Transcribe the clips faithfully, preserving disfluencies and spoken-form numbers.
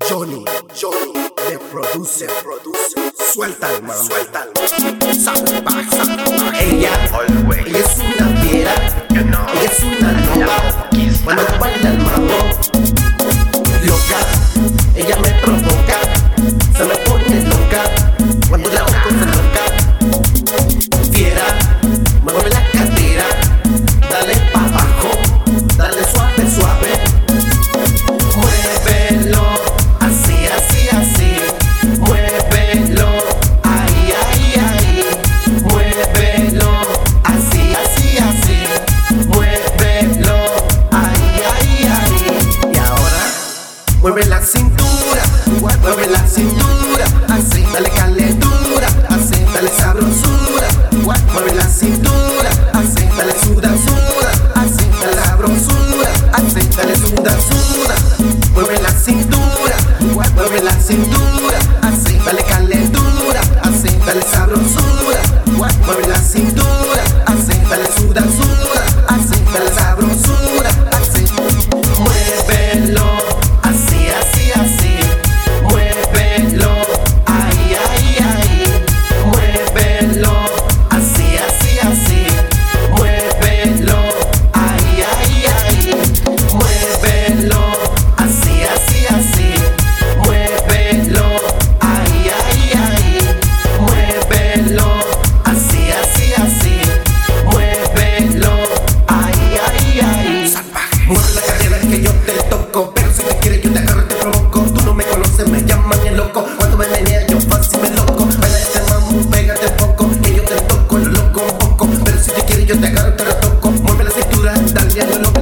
Johnny, Johnny, le produce, produce. Suéltalo, man, suéltalo. Salvaje, salvaje. Ella, ella es una fiera, ella es una loca. Cuando baila el mambo, loca, ella me provoca, se me pone loca. Cuando la ojo se loca, fiera, mueve la cadera, dale pa' abajo, dale suave, suave. Muévelo, así, así, así. Muévelo, ahí, ahí, ahí. Muévelo, así, así, así. Muévelo, ahí, ahí, ahí. Y ahora, mueve la cintura, mueve la cintura, así, dale calentura, así, dale sabrosura. Mueve la cintura, así, dale suda, suda, así, dale sabrosura, así, dale suda, suda. Mueve la cintura, mueve la cintura, así, dale calentura, así, dale sabrosura. Mueve la cintura, así, dale suda, suda, así, dale sabrosura, así. Muévelo, así, así, así. Muévelo, ahí, ahí, ahí. Muévelo, así, así, así. Muévelo, ahí, ahí, ahí. Muévelo, así, así, así. Muévelo, ahí, ahí, ahí. Muévelo, así, así, así. Muévelo, ahí, ahí, ahí. Salvaje. Mueve la cadera que yo te toco, pero si me quieres yo te agarro y te provoco. Tú no me conoces, me llaman el loco. Cuando me menea yo fácil me loco. Baila este mambo, pégate poco, que yo te toco lo loco un poco. Pero si te quieres yo te agarro y te lo toco. Mueve la cintura, dale a lo loco.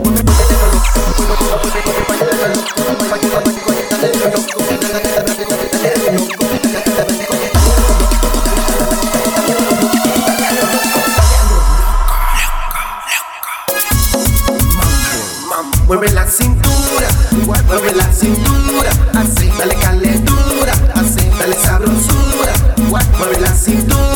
Mueve la cintura, mueve la cintura, así, dale calentura, así, dale sabrosura. Mueve la cintura.